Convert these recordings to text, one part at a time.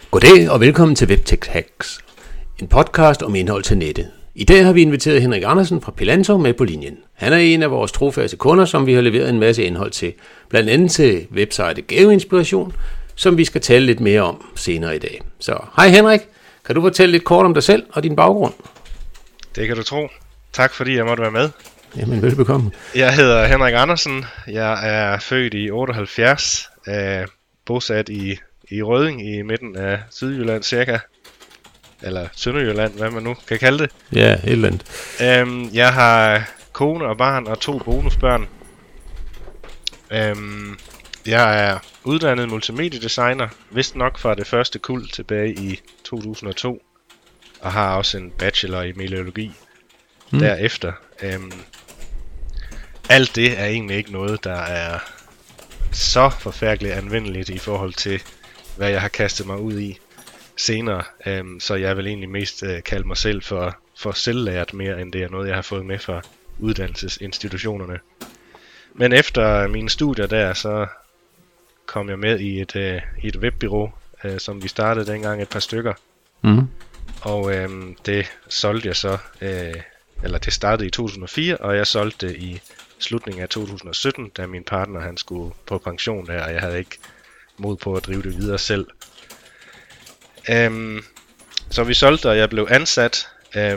Goddag og velkommen til Webtech Hacks, en podcast om indhold til nettet. I dag har vi inviteret Henrik Andersen fra Pelanto med på linjen. Han er en af vores trofaste kunder, som vi har leveret en masse indhold til, blandt andet til websitet GaveInspiration, som vi skal tale lidt mere om senere i dag. Så hej Henrik, kan du fortælle lidt kort om dig selv og din baggrund? Det kan du tro. Tak fordi jeg måtte være med. Jamen velbekomme. Jeg hedder Henrik Andersen. Jeg er født i 78, bosat i Rødding i midten af Sydjylland cirka. Eller Sønderjylland, hvad man nu kan kalde det. Ja, et eller andet. Jeg har kone og barn og 2 bonusbørn. Jeg er uddannet multimediedesigner, vist nok fra det første kuld tilbage i 2002. Og har også en bachelor i meteorologi derefter. Alt det er egentlig ikke noget, der er så forfærdeligt anvendeligt i forhold til, hvad jeg har kastet mig ud i senere. Så jeg vil egentlig mest kalde mig selv for selvlært mere, end det er noget, jeg har fået med fra uddannelsesinstitutionerne. Men efter mine studier der, så kom jeg med i et webbureau, som vi startede dengang et par stykker. Og det solgte jeg så, eller det startede i 2004, og jeg solgte det i slutningen af 2017, da min partner han skulle på pension der, og jeg havde ikke mod på at drive det videre selv. Så vi solgte, og jeg blev ansat,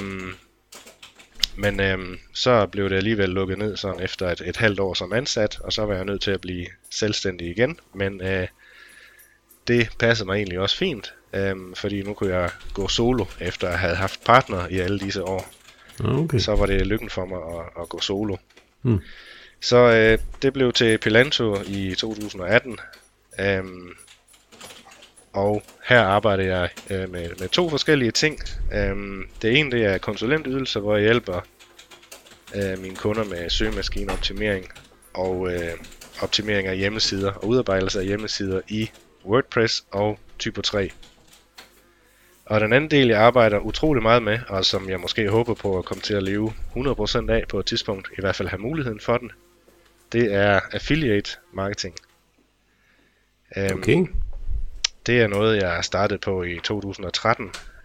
men så blev det alligevel lukket ned sådan efter et halvt år som ansat, og så var jeg nødt til at blive selvstændig igen, men det passede mig egentlig også fint, fordi nu kunne jeg gå solo, efter at have haft partner i alle disse år. Okay. Så var det lykken for mig at gå solo. Så det blev til Pelanto i 2018, og her arbejder jeg med 2 forskellige ting. Det ene det er konsulentydelser, hvor jeg hjælper mine kunder med søgemaskineoptimering og optimering af hjemmesider og udarbejdelse af hjemmesider i WordPress og Typo 3. Og den anden del, jeg arbejder utrolig meget med, og som jeg måske håber på at komme til at leve 100% af på et tidspunkt, i hvert fald have muligheden for den, det er affiliate marketing. Okay. Det er noget, jeg startede på i 2013,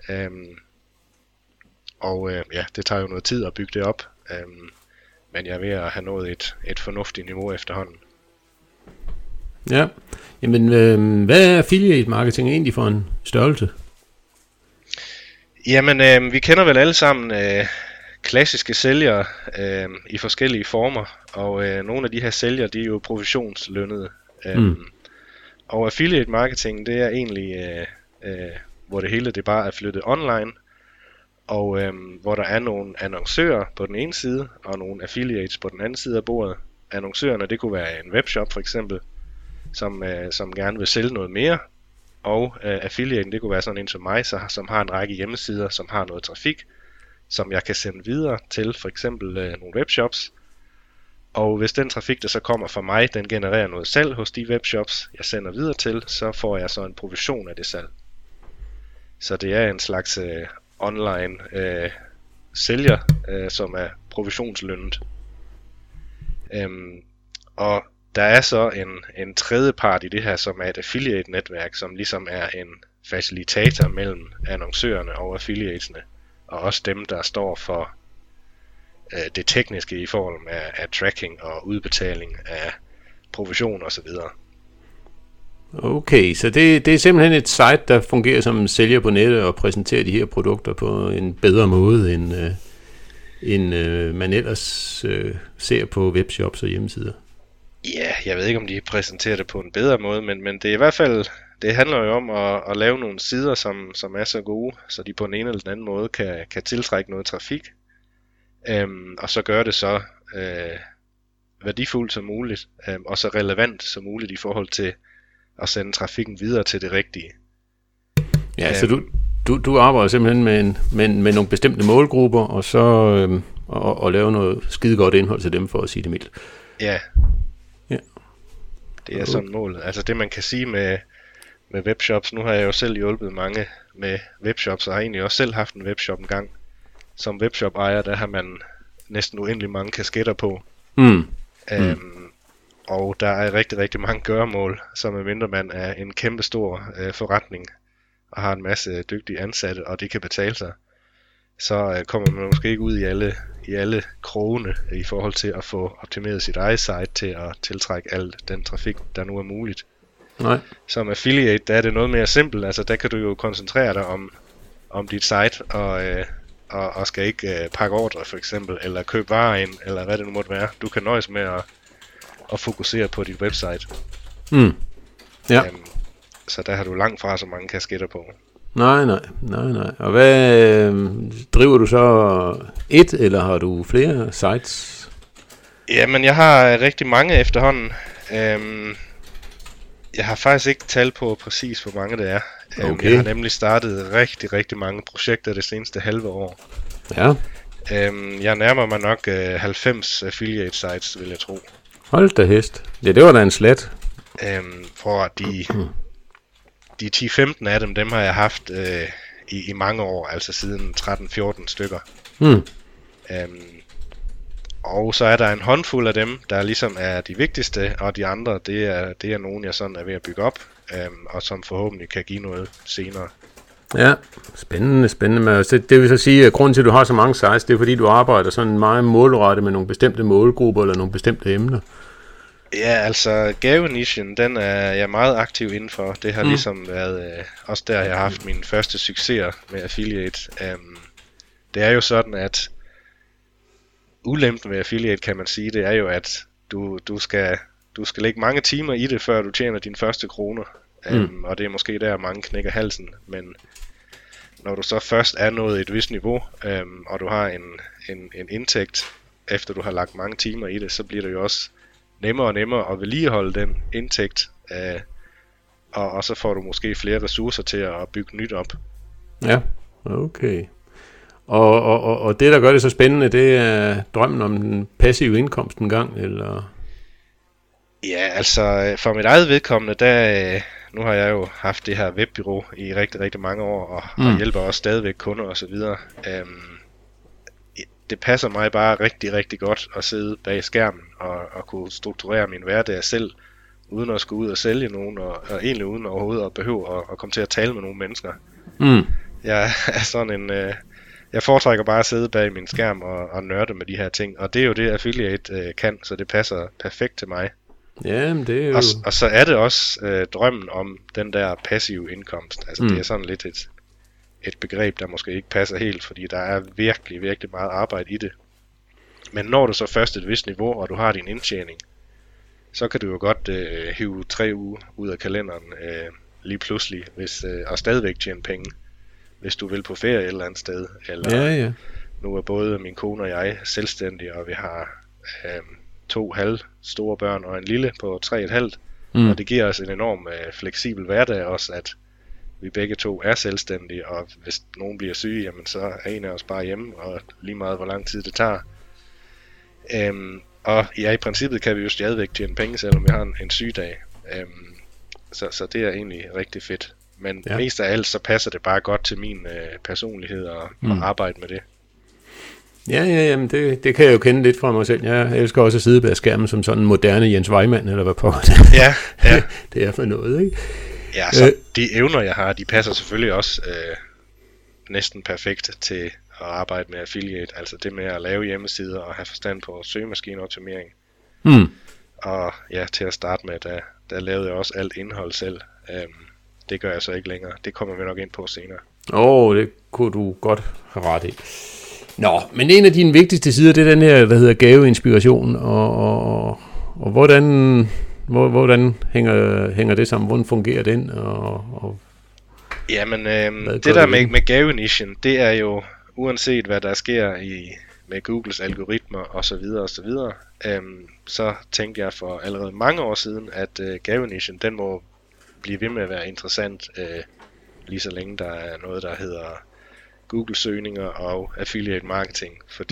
og det tager jo noget tid at bygge det op, men jeg er ved at have nået et fornuftigt niveau efterhånden. Ja, jamen hvad er affiliate marketing egentlig for en størrelse? Jamen, vi kender vel alle sammen klassiske sælgere i forskellige former, og nogle af de her sælgere, de er jo provisionslønnede. Og affiliate marketing, det er egentlig, hvor det hele det bare er flyttet online, og hvor der er nogle annoncører på den ene side, og nogle affiliates på den anden side af bordet. Annoncørerne, det kunne være en webshop for eksempel, som gerne vil sælge noget mere, og affiliaten, det kunne være sådan en som mig, som har en række hjemmesider, som har noget trafik, som jeg kan sende videre til for eksempel nogle webshops. Og hvis den trafik, der så kommer fra mig, den genererer noget salg hos de webshops, jeg sender videre til, så får jeg så en provision af det salg. Så det er en slags online sælger, som er provisionslønnet. Og der er så en tredje part i det her, som er et affiliate-netværk, som ligesom er en facilitator mellem annoncørerne og affiliatesne, og også dem, der står for det tekniske i form af tracking og udbetaling af provision osv. Okay, så det er simpelthen et site, der fungerer som en sælger på nettet og præsenterer de her produkter på en bedre måde, end man ellers ser på webshops og hjemmesider. Ja, jeg ved ikke, om de præsenterer det på en bedre måde, men det er i hvert fald, det handler jo om at lave nogle sider, som er så gode, så de på en ene eller den anden måde kan tiltrække noget trafik, og så gøre det så værdifuldt som muligt, og så relevant som muligt i forhold til at sende trafikken videre til det rigtige. Ja, så du arbejder simpelthen med nogle bestemte målgrupper, og så og lave noget skide godt indhold til dem, for at sige det mildt. Ja. Det er sådan målet. Altså det man kan sige med webshops, nu har jeg jo selv hjulpet mange med webshops, og har egentlig også selv haft en webshop en gang. Som webshop ejer, der har man næsten uendelig mange kasketter på. Og der er rigtig, rigtig mange gøremål, så medmindre man er en kæmpe stor forretning, og har en masse dygtige ansatte, og det kan betale sig, så kommer man måske ikke ud i alle krogene i forhold til at få optimeret sit eget site til at tiltrække al den trafik, der nu er muligt. Nej. Som affiliate, der er det noget mere simpelt. Altså der kan du jo koncentrere dig om dit site, og skal ikke pakke ordre for eksempel, eller købe varer ind, eller hvad det nu måtte være. Du kan nøjes med at fokusere på dit website. Ja. Så der har du langt fra så mange kasketter på. Nej. Og hvad driver du så et, eller har du flere sites? Jamen, jeg har rigtig mange efterhånden. Jeg har faktisk ikke tal på præcis, hvor mange det er. Okay. Jeg har nemlig startet rigtig, rigtig mange projekter det seneste halve år. Ja. Jeg nærmer mig nok 90 affiliate sites, vil jeg tro. Hold da hest. Ja, det var da en slat. For de 10-15 af dem har jeg haft i mange år, altså siden 13-14 stykker. Og så er der en håndfuld af dem, der ligesom er de vigtigste, og de andre, det er nogen, jeg sådan er ved at bygge op, og som forhåbentlig kan give noget senere. Ja, spændende. Men det vil så sige, at grunden til, at du har så mange sites, det er fordi, du arbejder sådan meget målrettet med nogle bestemte målgrupper eller nogle bestemte emner. Ja, altså gavenichen, den er jeg meget aktiv indenfor. Det har ligesom været også der, jeg har haft mine første succeser med affiliate. Det er jo sådan, at ulempen ved affiliate, kan man sige, det er jo, at du skal lægge mange timer i det, før du tjener dine første kroner. Og det er måske der, mange knækker halsen. Men når du så først er nået et vist niveau, og du har en indtægt, efter du har lagt mange timer i det, så bliver det jo også nemmere og nemmere at vedligeholde den indtægt, og så får du måske flere ressourcer til at bygge nyt op. Ja, okay. Og det, der gør det så spændende, det er drømmen om den passive indkomst en gang, eller? Ja, altså for mit eget vedkommende, nu har jeg jo haft det her webbureau i rigtig, rigtig mange år, og hjælper også stadigvæk kunder og så videre. Det passer mig bare rigtig, rigtig godt at sidde bag skærmen og kunne strukturere min hverdag selv, uden at skulle ud og sælge nogen, og egentlig uden overhovedet at behøve at komme til at tale med nogle mennesker. Jeg er sådan jeg foretrækker bare at sidde bag min skærm og nørde med de her ting, og det er jo det affiliate kan, så det passer perfekt til mig. Jamen, det er jo... Og så er det også drømmen om den der passive indkomst. Altså det er sådan lidt et begreb, der måske ikke passer helt, fordi der er virkelig, virkelig meget arbejde i det. Men når du så først et vist niveau, og du har din indtjening, så kan du jo godt hive 3 uger ud af kalenderen lige pludselig, og stadigvæk tjene penge, hvis du vil på ferie et eller andet sted. Eller ja. Nu er både min kone og jeg selvstændige, og vi har 2 halvstore børn og en lille på 3,5. Og det giver os en enorm fleksibel hverdag også, at vi begge to er selvstændige, og hvis nogen bliver syge, jamen så er en af os bare hjemme, og lige meget hvor lang tid det tager. Og ja, i princippet kan vi jo stadigvæk tjene penge, selvom vi har en sygedag. Så det er egentlig rigtig fedt. Men mest af alt, så passer det bare godt til min personlighed og arbejde med det. Ja, jamen det kan jeg jo kende lidt fra mig selv. Jeg elsker også at sidde bag skærmen som sådan en moderne Jens Weimann, eller hvad på det. Ja. Det er for noget, ikke? Ja, så de evner, jeg har, de passer selvfølgelig også næsten perfekt til at arbejde med affiliate. Altså det med at lave hjemmesider og have forstand på søgemaskineoptimering. Og ja, til at starte med, der lavede jeg også alt indhold selv. Det gør jeg så ikke længere. Det kommer vi nok ind på senere. Det kunne du godt have ret i. Nå, men en af dine vigtigste sider, det er den her, der hedder gaveinspiration, og hvordan hænger det sammen? Hvordan fungerer den? Jamen, det der med gavenichen, det er jo, uanset hvad der sker med Googles algoritmer osv., så tænkte jeg for allerede mange år siden, at gavenichen, den må blive ved med at være interessant, lige så længe der er noget, der hedder Google-søgninger og affiliate marketing, fordi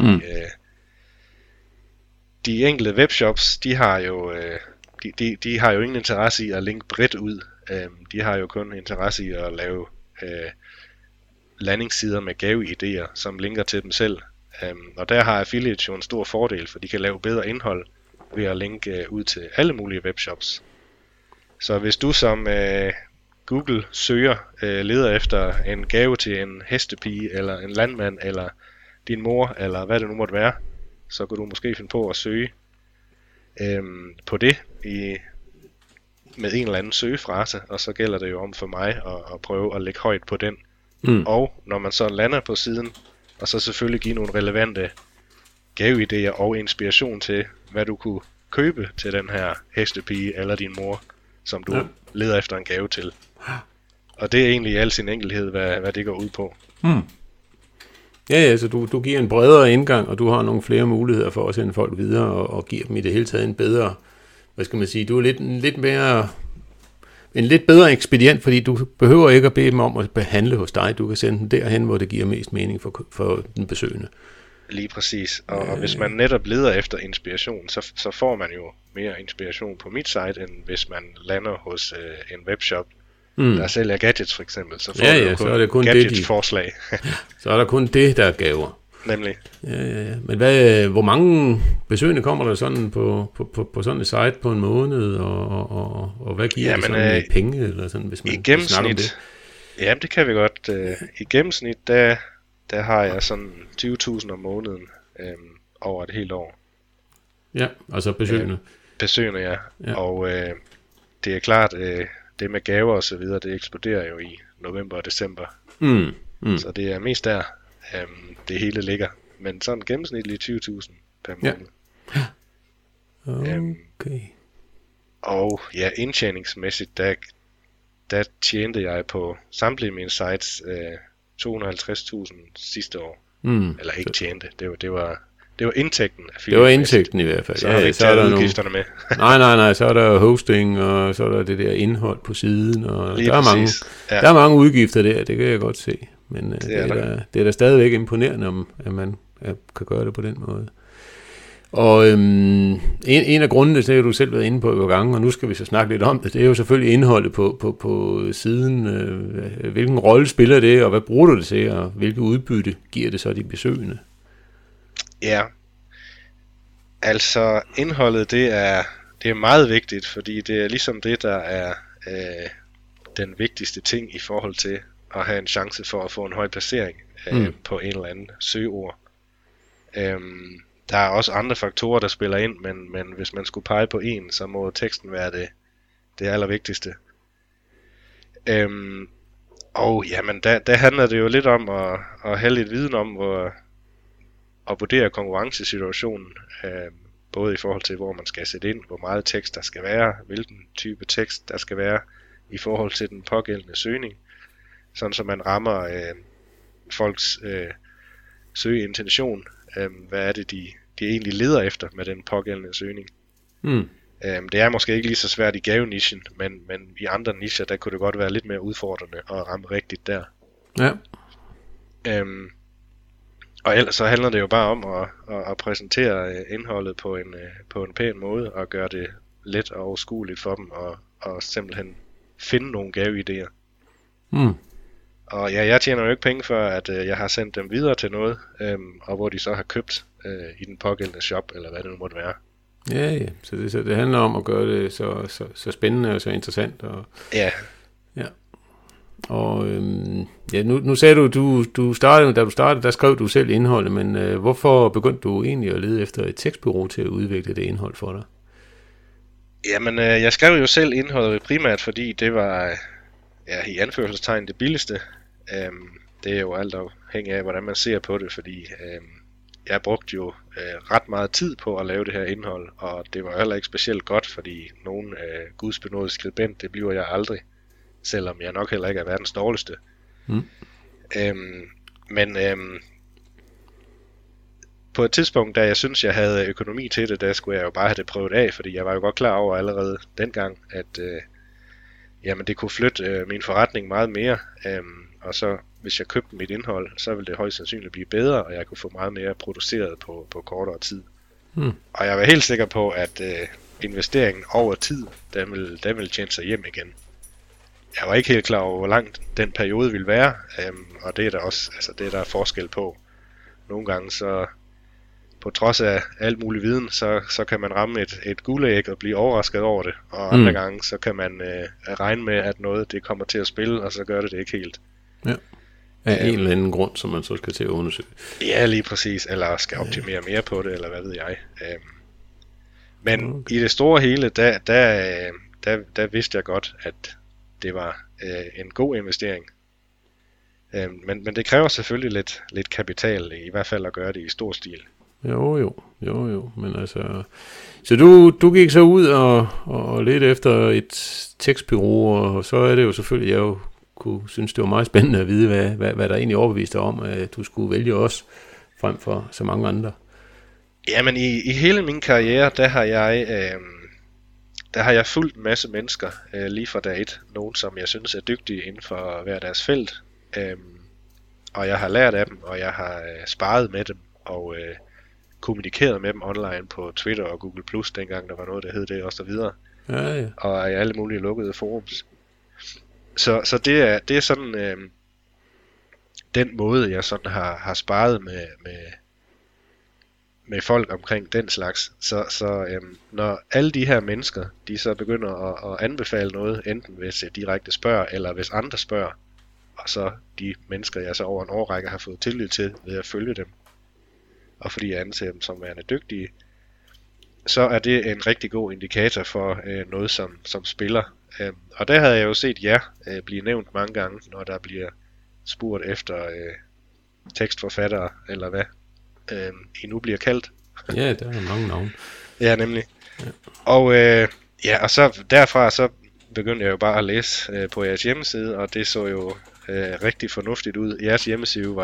de enkelte webshops, de har jo ingen interesse i at linke bredt ud. De har jo kun interesse i at lave landingssider med gaveidéer, som linker til dem selv. Og der har affiliate jo en stor fordel, for de kan lave bedre indhold ved at linke ud til alle mulige webshops. Så hvis du som Google søger, leder efter en gave til en hestepige, eller en landmand, eller din mor, eller hvad det nu måtte være, så kan du måske finde på at søge på det med en eller anden søgefrase, og så gælder det jo om for mig at prøve at lægge højt på den. Og når man så lander på siden, og så selvfølgelig give nogle relevante gaveidéer og inspiration til, hvad du kunne købe til den her hestepige eller din mor, som du leder efter en gave til. Og det er egentlig i al sin enkelhed, hvad det går ud på. Ja, så du giver en bredere indgang, og du har nogle flere muligheder for at sende folk videre, og giver dem i det hele taget en bedre, hvad skal man sige, du er en lidt bedre ekspedient, fordi du behøver ikke at bede dem om at behandle hos dig. Du kan sende dem derhen, hvor det giver mest mening for den besøgende. Lige præcis. Og hvis man netop leder efter inspiration, så får man jo mere inspiration på mit site, end hvis man lander hos en webshop, der sælger gadgets for eksempel. Så får du kun gadgets-forslag. Så er der kun det, der er gaver. Nemlig. Ja. Men hvor mange besøgende kommer der sådan på sådan et site på en måned, og hvad giver det sådan i penge, eller sådan, hvis man snakker om det? Jamen, det kan vi godt. I gennemsnit, der har jeg sådan 20.000 om måneden over et helt år. Ja, altså besøgende. Besøgende, ja. Og det er klart, det med gaver og så videre, det eksploderer jo i november og december. Så det er mest der, det hele ligger. Men sådan gennemsnitligt 20.000 per måned. Ja. Okay. Og ja, indtjeningsmæssigt, der tjente jeg på samtlige mine sites 250.000 sidste år. Eller ikke tjente, det var indtægten. Det var indtægten i hvert fald. Så har så er der udgifterne med. nej, så er der hosting, og så er der det der indhold på siden, og der er mange udgifter der, det kan jeg godt se. Men det er da stadigvæk imponerende, at man kan gøre det på den måde. Og en af grundene, det har du selv været inde på et gang, og nu skal vi så snakke lidt om det, det er jo selvfølgelig indholdet på siden. Hvilken rolle spiller det, og hvad bruger du det til, og hvilket udbytte giver det så de besøgende? Ja, altså indholdet, det er meget vigtigt, fordi det er ligesom det, der er den vigtigste ting i forhold til at have en chance for at få en høj placering på en eller anden søgeord. Der er også andre faktorer, der spiller ind, men hvis man skulle pege på en, så må teksten være det allervigtigste. Og jamen, der handler det jo lidt om at have lidt viden om, at vurdere konkurrencesituationen, både i forhold til, hvor man skal sætte ind, hvor meget tekst der skal være, hvilken type tekst der skal være, i forhold til den pågældende søgning, sådan så man rammer folks søgeintention. Hvad er det, de egentlig leder efter med den pågældende søgning. Det er måske ikke lige så svært i gavenichen, men i andre nicher, der kunne det godt være lidt mere udfordrende at ramme rigtigt der. Ja. Og ellers så handler det jo bare om at præsentere indholdet på en pæn måde, og gøre det let og overskueligt for dem, og simpelthen finde nogle gaveidéer. Og ja, jeg tjener jo ikke penge for, at jeg har sendt dem videre til noget, og hvor de så har købt i den pågældende shop, eller hvad det nu måtte være. Ja. Så det handler om at gøre det så spændende og så interessant. Og, ja. Og nu sagde du startede, da du startede, der skrev du selv indholdet, men hvorfor begyndte du egentlig at lede efter et tekstbureau til at udvikle det indhold for dig? Jamen, jeg skrev jo selv indholdet primært, fordi det var i anførselstegn det billigste. Det er jo alt afhængig af, hvordan man ser på det, fordi jeg brugte jo ret meget tid på at lave det her indhold, og det var heller ikke specielt godt, fordi nogen gudsbenådet skribent, det bliver jeg aldrig, selvom jeg nok heller ikke er verdens dårligste. Men på et tidspunkt, da jeg synes, jeg havde økonomi til det, der skulle jeg jo bare have det prøvet af, fordi jeg var jo godt klar over allerede dengang, at jamen det kunne flytte min forretning meget mere, og så hvis jeg købte mit indhold, så ville det højst sandsynligt blive bedre, og jeg kunne få meget mere produceret på kortere tid. Og jeg var helt sikker på, at investeringen over tid, den ville tjene sig hjem igen. Jeg var ikke helt klar over, hvor lang den periode ville være, og det er der også, altså det er der forskel på. Nogle gange så på trods af alt mulig viden, så kan man ramme et guldæg og blive overrasket over det, og andre gange, så kan man regne med, at noget det kommer til at spille, og så gør det ikke helt. Ja. Af en eller anden grund, som man så skal til at undersøge. Ja, lige præcis, eller skal optimere mere på det, eller hvad ved jeg. Men i det store hele, der vidste jeg godt, at det var en god investering. Men det kræver selvfølgelig lidt kapital, i hvert fald at gøre det i stor stil. Jo, men altså... Så du gik så ud og ledte efter et tekstbureau, og så er det jo selvfølgelig, jeg jo kunne synes, det var meget spændende at vide, hvad der egentlig overbeviste dig om, at du skulle vælge os frem for så mange andre. Jamen i hele min karriere, der har jeg fulgt en masse mennesker lige fra dag et. Nogen, som jeg synes er dygtige inden for hver deres felt. Og jeg har lært af dem, og jeg har sparet med dem, og kommunikeret med dem online på Twitter og Google+, dengang der var noget, der hed det, og så videre. Ja. Og i alle mulige lukkede forums. Så det er sådan den måde, jeg sådan har sparet med folk omkring den slags. Så når alle de her mennesker, de så begynder at anbefale noget, enten hvis jeg direkte spørger, eller hvis andre spørger, og så de mennesker, jeg så over en årrække har fået tillid til ved at følge dem, og fordi jeg anser dem som værende dygtige, så er det en rigtig god indikator for noget, som spiller. Og der havde jeg jo set jer blive nævnt mange gange, når der bliver spurgt efter tekstforfattere, eller hvad I nu bliver kaldt. Ja, der er mange navne. Ja, nemlig. Ja. Og så derfra så begyndte jeg jo bare at læse på jeres hjemmeside, og det så jo rigtig fornuftigt ud. Jeres hjemmeside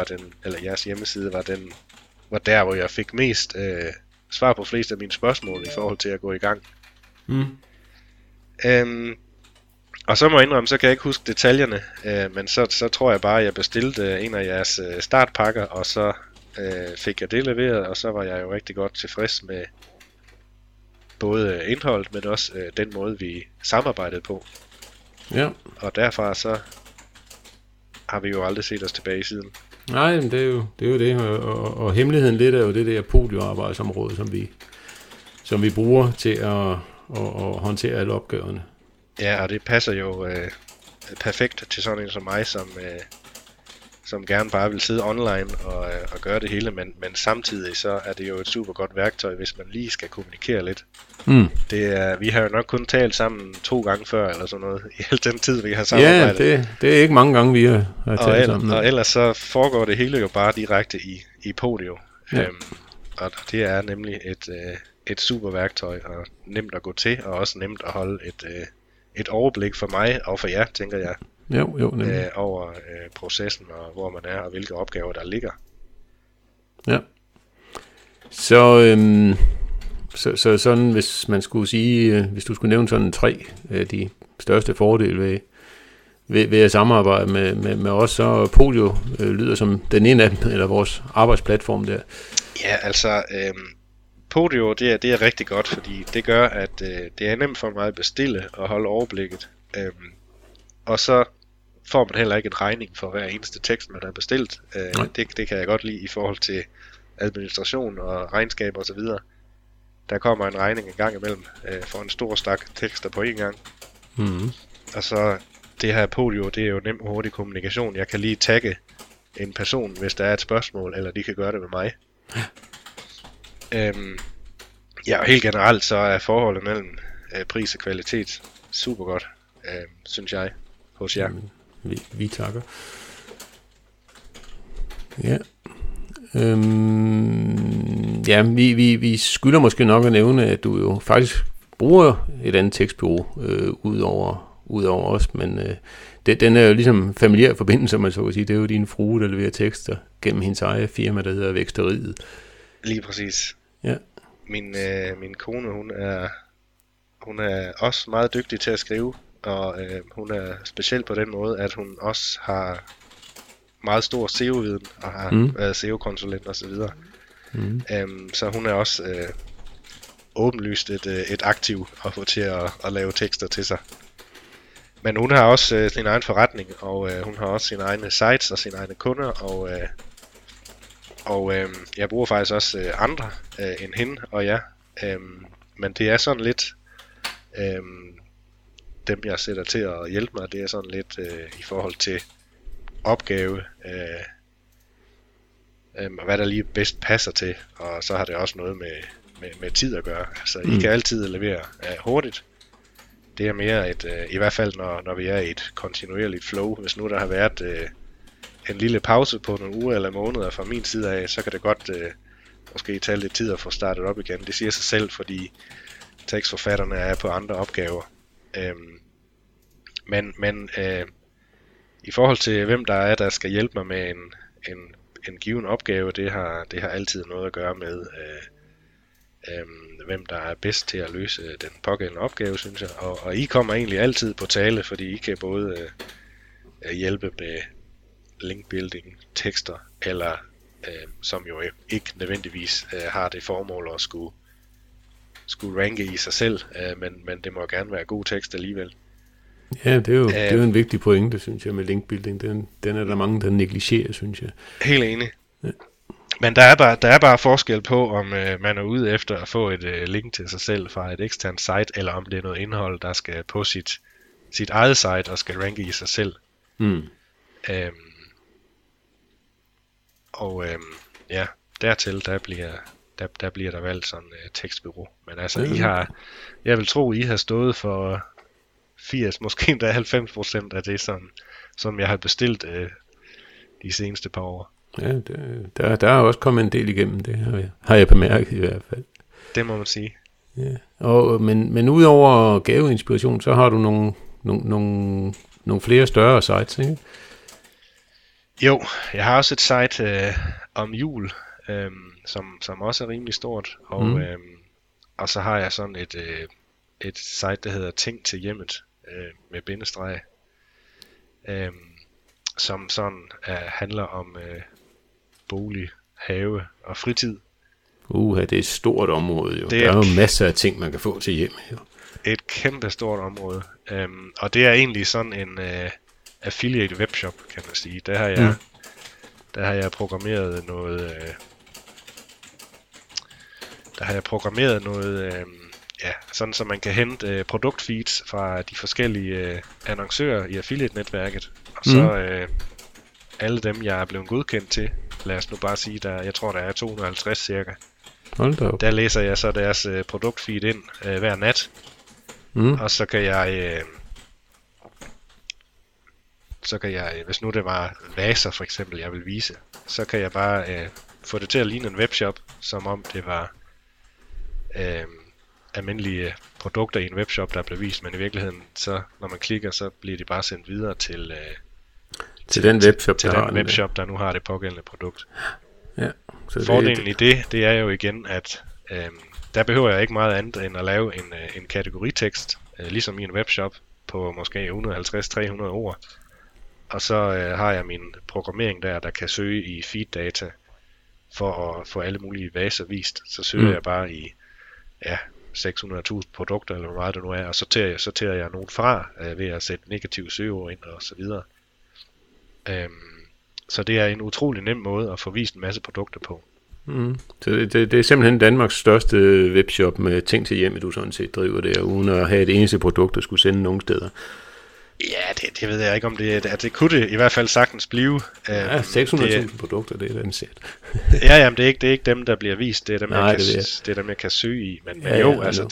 var der, hvor jeg fik mest svar på flest af mine spørgsmål i forhold til at gå i gang. Og så må jeg indrømme, så kan jeg ikke huske detaljerne, men så tror jeg bare, at jeg bestilte en af jeres startpakker, og så fik jeg det leveret, og så var jeg jo rigtig godt tilfreds med både indholdet, men også den måde, vi samarbejdede på. Ja. Og derfra så har vi jo aldrig set os tilbage siden. Nej, men det er jo det, og hemmeligheden lidt er jo det der polioarbejdsområde, som vi bruger til at håndtere alle opgaverne. Ja, og det passer jo perfekt til sådan en som mig, som gerne bare vil sidde online og gøre det hele, men samtidig så er det jo et super godt værktøj, hvis man lige skal kommunikere lidt. Vi har jo nok kun talt sammen 2 gange før, eller sådan noget, i hele den tid, vi har samarbejdet. Ja, det er ikke mange gange, vi har talt sammen. Og ellers så foregår det hele jo bare direkte i Podio. Ja. Og det er nemlig et super værktøj, og nemt at gå til, og også nemt at holde et overblik for mig, og for jer, tænker jeg. Jo, over processen, og hvor man er, og hvilke opgaver der ligger. Ja. Så sådan, hvis man skulle sige, hvis du skulle nævne sådan 3 af de største fordele ved at samarbejde med os, så Podio lyder som den ene af dem, eller vores arbejdsplatform der. Ja, altså Podio, det er rigtig godt, fordi det gør, at det er nemt for mig at bestille og holde overblikket. Og så får man heller ikke en regning for hver eneste tekst, man har bestilt. Det kan jeg godt lide i forhold til administration og regnskab og så videre. Der kommer en regning en gang imellem for en stor stak tekster på en gang. Og så det her Podio, det er jo nem og hurtig kommunikation. Jeg kan lige tagge en person, hvis der er et spørgsmål, eller de kan gøre det med mig. Og helt generelt så er forholdet mellem pris og kvalitet super godt, synes jeg, hos jer. Vi takker. Ja. Vi skylder måske nok at nævne, at du jo faktisk bruger et andet tekstbureau ud over os, men den er jo ligesom familiær forbindelse, man så kan sige. Det er jo din frue, der leverer tekster gennem hendes eget firma, der hedder Væksteriet. Lige præcis. Ja. Min kone, hun er også meget dygtig til at skrive, og hun er speciel på den måde, at hun også har meget stor SEO-viden, og har været SEO-konsulent og så videre. Så hun er også åbenlyst et aktiv at få til at lave tekster til sig. Men hun har også sin egen forretning, og hun har også sine egne sites og sine egne kunder, Og jeg bruger faktisk også andre end hende og jeg. Men det er sådan lidt... dem jeg sætter til at hjælpe mig, det er sådan lidt i forhold til opgave, hvad der lige bedst passer til, og så har det også noget med tid at gøre. Altså I kan altid levere hurtigt. Det er mere et, i hvert fald når vi er i et kontinuerligt flow. Hvis nu der har været en lille pause på nogle uger eller måneder fra min side af, så kan det godt måske tage lidt tid at få startet op igen. Det siger sig selv, fordi tekstforfatterne er på andre opgaver. Men i forhold til hvem der skal hjælpe mig med en given opgave, det har altid noget at gøre med hvem der er bedst til at løse den pågældende opgave, synes jeg. Og I kommer egentlig altid på tale, fordi I kan både hjælpe med linkbuilding, tekster, eller som jo ikke nødvendigvis har det formål at skulle ranke i sig selv, men det må gerne være god tekst alligevel. Ja, det er jo en vigtig pointe, synes jeg, med linkbuilding. Den er der mange, der negligerer, synes jeg. Helt enig. Ja. Men der er bare forskel på, om man er ude efter at få et link til sig selv fra et eksternt site, eller om det er noget indhold, der skal på sit eget site og skal ranke i sig selv. Ja, dertil der bliver der valgt sådan tekstbureau. Men altså, jeg vil tro, I har stået for 80, måske endda 90% af det, som jeg har bestilt de seneste par år. Ja, der er også kommet en del igennem, det har jeg bemærket i hvert fald. Det må man sige. Ja. Men udover gaveinspiration, så har du nogle flere større sites, ikke? Jo, jeg har også et site om jul, som også er rimelig stort, og så har jeg sådan et site, der hedder Ting til hjemmet, med bindestreg, som sådan handler om bolig, have og fritid. Det er et stort område jo. Der er jo masser af ting, man kan få til hjem. Jo. Et kæmpe stort område, og det er egentlig sådan en affiliate webshop, kan man sige. Der har jeg programmeret noget, sådan så man kan hente produktfeeds fra de forskellige annoncører i affiliate-netværket, og så alle dem, jeg er blevet godkendt til, lad os nu bare sige, jeg tror, der er 250 cirka. Der læser jeg så deres produktfeed ind hver nat, og så kan jeg, hvis nu det var vaser for eksempel, jeg vil vise, så kan jeg bare få det til at ligne en webshop, som om det var almindelige produkter i en webshop, der blev vist, men i virkeligheden, så når man klikker, så bliver de bare sendt videre til den webshop, der nu har det pågældende produkt. Ja, så fordelen i det er jo igen, at der behøver jeg ikke meget andet end at lave en kategoritekst, ligesom i en webshop, på måske 150-300 ord. Og så har jeg min programmering der kan søge i feeddata for at få alle mulige vaser vist. Så søger jeg bare i 600.000 produkter, eller hvor meget det nu er, og sorterer jeg nogen fra ved at sætte negative søgeord ind og så videre. Så det er en utrolig nem måde at få vist en masse produkter på. Så det er simpelthen Danmarks største webshop med ting til hjemme, du sådan set driver der, uden at have et eneste produkt, der skulle sende nogen steder. Ja, det ved jeg ikke om det er. Det kunne det i hvert fald sagtens blive. 600.000 produkter, det er den sæt. Jamen det er ikke dem, der bliver vist. Det er dem, det er dem jeg kan søge i. Men altså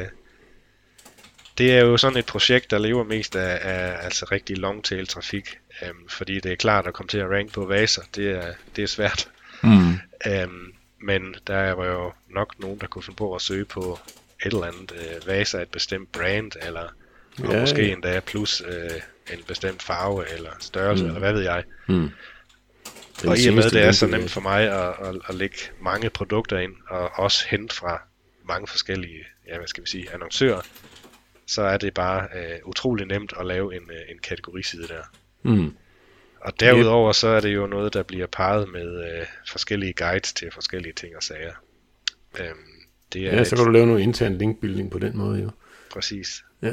det er jo sådan et projekt, der lever mest af altså rigtig long-tail trafik. Fordi det er klart at komme til at rank på vaser. Det er svært. Men der var jo nok nogen, der kunne finde på at søge på et eller andet vaser af et bestemt brand, eller måske endda plus en bestemt farve eller størrelse, eller hvad ved jeg. Og i og med det er så nemt for mig at lægge mange produkter ind, og også hente fra mange forskellige, annoncører, så er det bare utrolig nemt at lave en kategoriside der. Og derudover så er det jo noget, der bliver parret med forskellige guides til forskellige ting og sager. Så kan du lave noget intern linkbuilding på den måde jo. Præcis. Ja.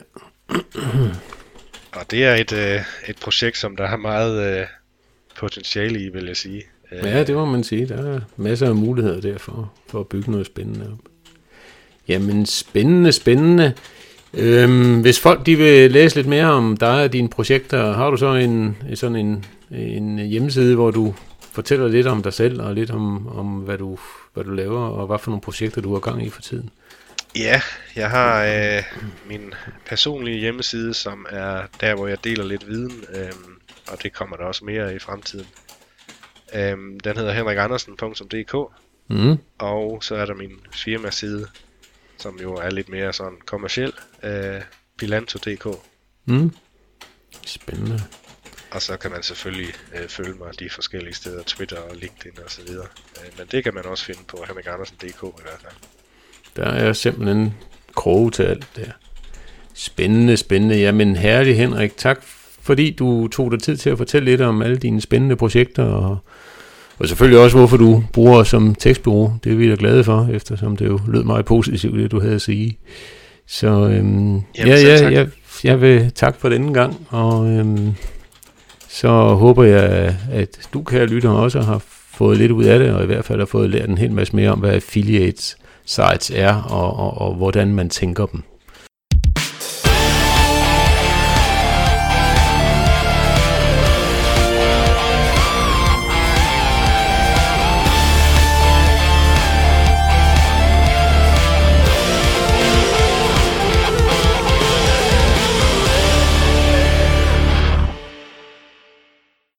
Og det er et projekt, som der har meget potentiale i, vil jeg sige. Ja, det må man sige. Der er masser af muligheder der for at bygge noget spændende op. Jamen, spændende. Hvis folk de vil læse lidt mere om dig og dine projekter, har du så en hjemmeside, hvor du fortæller lidt om dig selv og lidt om hvad du laver og hvad for nogle projekter du har gang i for tiden? Ja, jeg har min personlige hjemmeside, som er der, hvor jeg deler lidt viden, og det kommer der også mere i fremtiden. Den hedder henrikandersen.dk, og så er der min firmaside, som jo er lidt mere sådan kommerciel, Pilanto.dk. Spændende. Og så kan man selvfølgelig følge mig de forskellige steder, Twitter og LinkedIn og så videre. Men det kan man også finde på henrikandersen.dk i hvert fald. Der er simpelthen kroge til alt der. Spændende. Jamen herlig Henrik, tak fordi du tog dig tid til at fortælle lidt om alle dine spændende projekter, og selvfølgelig også hvorfor du bruger os som tekstbureau. Det er vi da glade for, eftersom det jo lød meget positivt, det du havde at sige. Så jeg vil takke for denne gang, og så håber jeg, at du, kære lytter, også har fået lidt ud af det, og i hvert fald har fået lært en hel masse mere om, hvad affiliate sites er, og hvordan man tænker dem.